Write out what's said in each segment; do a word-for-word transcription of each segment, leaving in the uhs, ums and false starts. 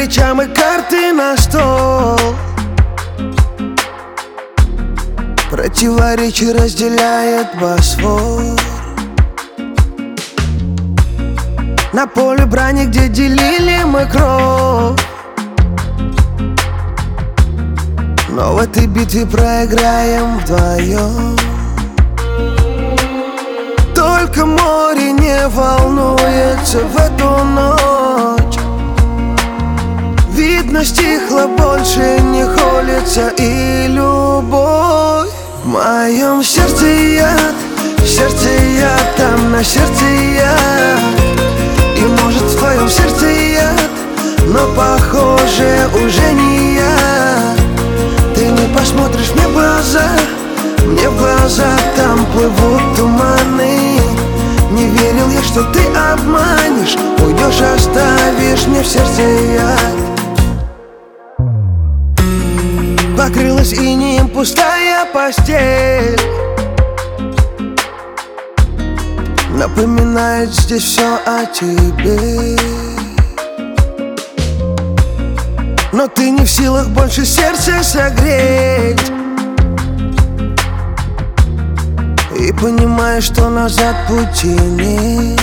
плечам и карты на стол. Противоречий разделяет Босфор. На поле брани, где делили мы кровь, но в этой битве проиграем вдвоем. Только море не волнуется в эту ночь. Видно, стихло, больше не холится и любовь. В моем сердце яд, в сердце яд, там на сердце яд. И может в твоем сердце яд, но похоже уже не я. Ты не посмотришь мне в глаза, мне в глаза, там плывут туманы. Не верил я, что ты обманешь, уйдешь, оставишь мне в сердце яд. Покрылась инеем пустая постель, напоминает здесь все о тебе. Но ты не в силах больше сердце согреть, и понимаешь, что назад пути нет.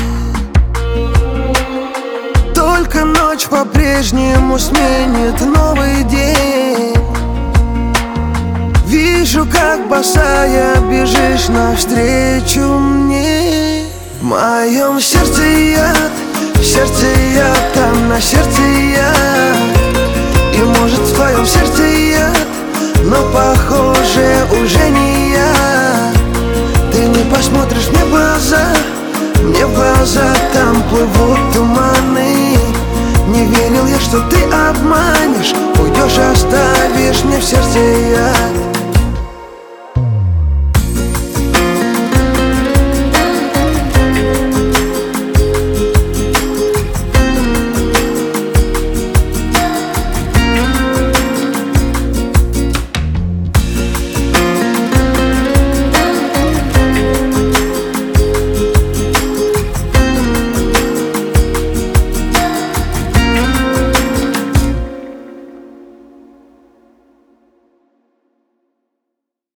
Только ночь по-прежнему сменит новый день. Вижу, как босая бежишь навстречу мне. В моем сердце яд, в сердце яд, там на сердце яд. И может в твоем сердце яд, но похоже уже не я. Ты не посмотришь мне в глаза, мне в глаза, там плывут туманы. Не верил я, что ты обманешь, уйдешь, оставишь мне в сердце яд.